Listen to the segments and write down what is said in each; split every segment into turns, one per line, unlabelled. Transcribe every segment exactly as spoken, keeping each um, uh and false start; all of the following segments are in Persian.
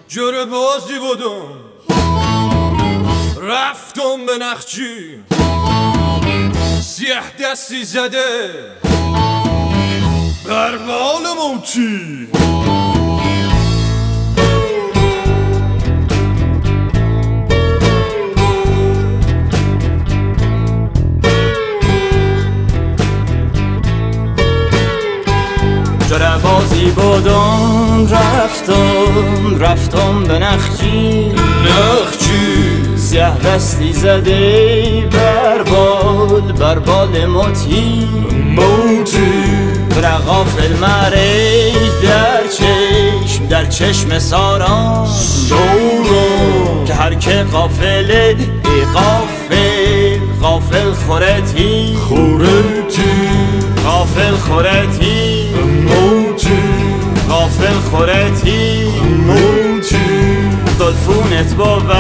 جوره بازی بودم رفتم به نخچی سیه دستی زده بر بال موتی
جوره بازی بودم رفتم رفتم به نخچی
نخچی
سیه دستی زده بر بال بر بال موتی
موتی
بر غافل مره در چشم در چشم ساران
سوران
که هر که غافله ای غافل غافل خورتی
خورتی
غافل خورتی
موتی
غافل خورتی
موتی
زلفونت بود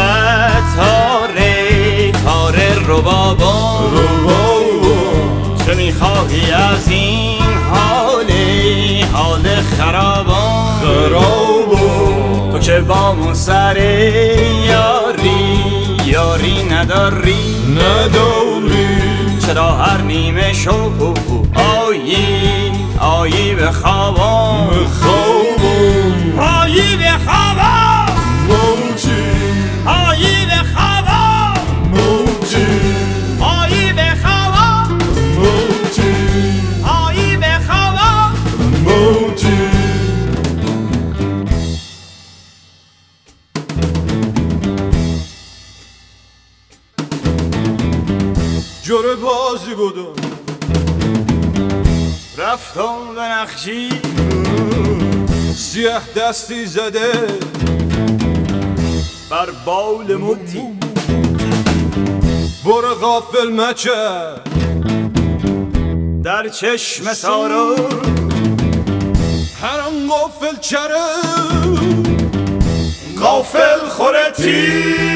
تاره تاره ربابان
ربابان
چه میخواهی از این حال حال خرابان
خرابان
تو که با من سر یاری یاری نداری
نداری
چرا هر نیمه شو آیی آیی به خوابان
خوابم
آیی به خوابان
موتی
آیی به خوابان
موتی
آیی به خوابان
موتی
آیی به خوابان
موتی جوره بازی بودم
رفتم به نخچی
سیه دستی زده
بر بال موتی
برو غافل مچه
در چشم سارا
هرم غافل چره
غافل خورتی